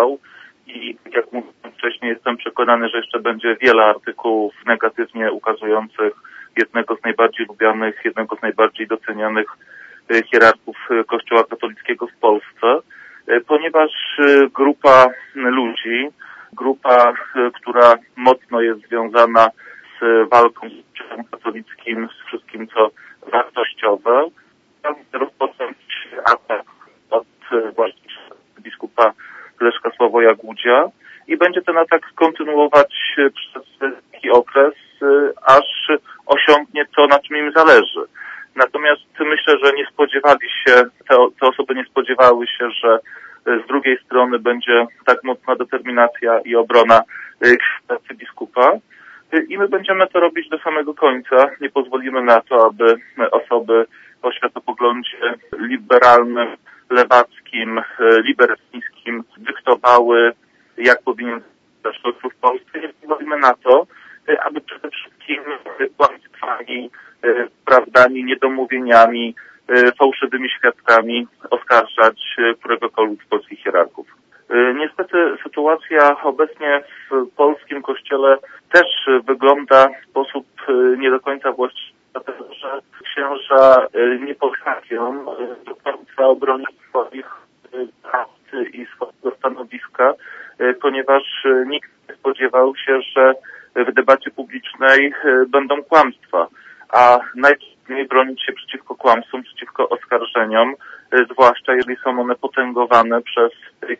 czytał i jak mówiłem wcześniej, jestem przekonany, że jeszcze będzie wiele artykułów negatywnie ukazujących jednego z najbardziej lubianych, jednego z najbardziej docenianych hierarchów Kościoła katolickiego w Polsce, ponieważ grupa ludzi, grupa, która mocno jest związana z walką z Kościołem katolickim, z wszystkim co wartościowe, rozpocząć atak od właśnie biskupa Leszka Sławoja Gudzia i będzie ten atak kontynuować przez taki okres, aż osiągnie to, na czym im zależy. Natomiast myślę, że nie spodziewali się, te osoby nie spodziewały się, że z drugiej strony będzie tak mocna determinacja i obrona biskupa. I my będziemy to robić do samego końca. Nie pozwolimy na to, aby osoby o światopoglądzie liberalnym, lewackim, libertyńskim dyktowały, jak powinien być w Polsce. Nie pozwolimy na to, aby przede wszystkim kłamstwami, prawdami, niedomówieniami, fałszywymi świadkami oskarżać któregokolwiek z polskich hierarchów. Niestety sytuacja obecnie w polskim kościele też wygląda w sposób nie do końca właściwy, dlatego że księża nie potrafią do końca obronić swoich praw i swojego stanowiska, ponieważ nikt nie spodziewał się, że w debacie publicznej będą kłamstwa, a najtrudniej bronić się przeciwko kłamstwom, przeciwko oskarżeniom, zwłaszcza jeżeli są one potęgowane przez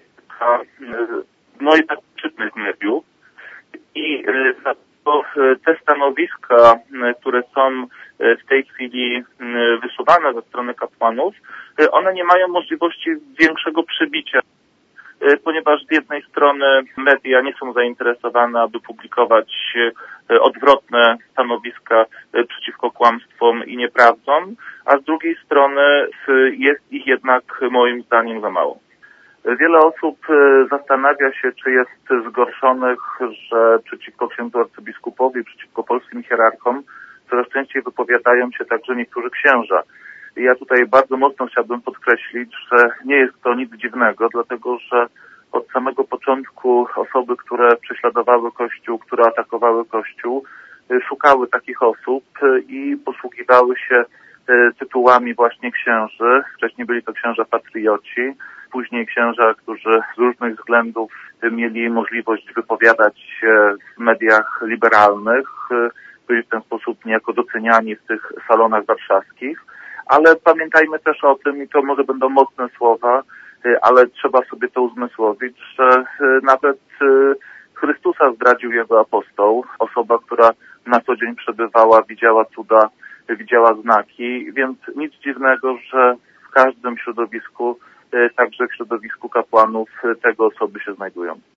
i tak czytnych mediów. I te stanowiska, które są w tej chwili wysuwane ze strony kapłanów, one nie mają możliwości większego przebicia, ponieważ z jednej strony media nie są zainteresowane, aby publikować odwrotne stanowiska przeciwko kłamstwom i nieprawdom, a z drugiej strony jest ich jednak moim zdaniem za mało. Wiele osób zastanawia się, czy jest zgorszonych, że przeciwko księdzu arcybiskupowi, przeciwko polskim hierarchom coraz częściej wypowiadają się także niektórzy księża. I ja tutaj bardzo mocno chciałbym podkreślić, że nie jest to nic dziwnego, dlatego że od samego początku osoby, które prześladowały Kościół, które atakowały Kościół, szukały takich osób i posługiwały się tytułami właśnie księży. Wcześniej byli to księża patrioci, później księża, którzy z różnych względów mieli możliwość wypowiadać się w mediach liberalnych, byli w ten sposób niejako doceniani w tych salonach warszawskich. Ale pamiętajmy też o tym, i to może będą mocne słowa, ale trzeba sobie to uzmysłowić, że nawet Chrystusa zdradził jego apostoł, osoba, która na co dzień przebywała, widziała cuda, widziała znaki, więc nic dziwnego, że w każdym środowisku, także w środowisku kapłanów, tego osoby się znajdują.